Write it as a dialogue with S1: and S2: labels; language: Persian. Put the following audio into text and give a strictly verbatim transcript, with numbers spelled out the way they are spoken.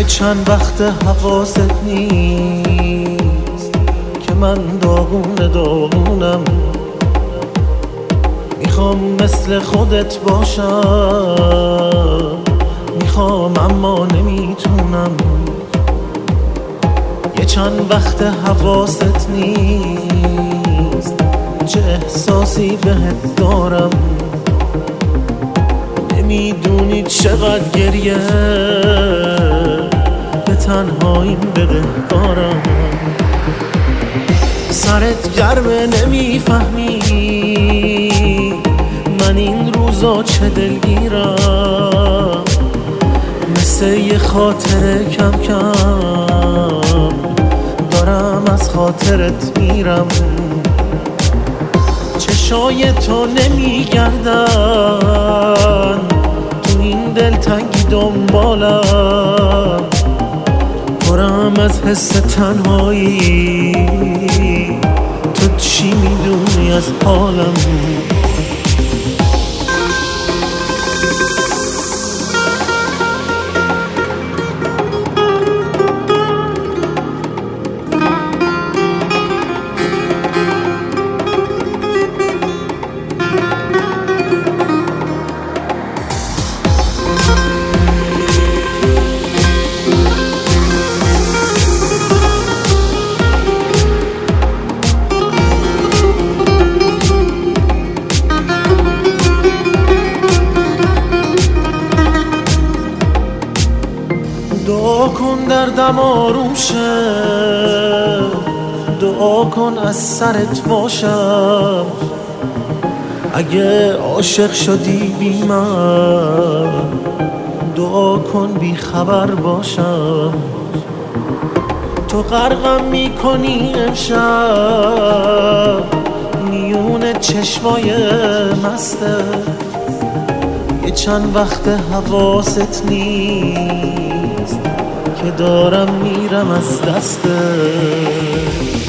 S1: چند وقت حواست نیست که من داغون داغونم، میخوام مثل خودت باشم، میخوام اما نمیتونم. یه چند وقت حواست نیست چه احساسی بهت دارم، نمیدونی چقدر گریه به تنهاییم بدهکارم. سرت گرمه نمیفهمی من این روزا چه دلگیرم، مثل یه خاطره کم کم دارم از خاطرت میرم. چشای تو نمیگردن تو این دلتنگی دنبالم، پرم از حس تنهایی، تو چی میدونی از حالم؟ دعا کن دردم آروم شه، دعا کن از سرت باشم. اگه عاشق شدی بی من، دعا کن بی خبر باشم. تو غرقم میکنی امشب میون چشمای مسته، یه چند وقت حواست نیست که دارم میرم از دسته.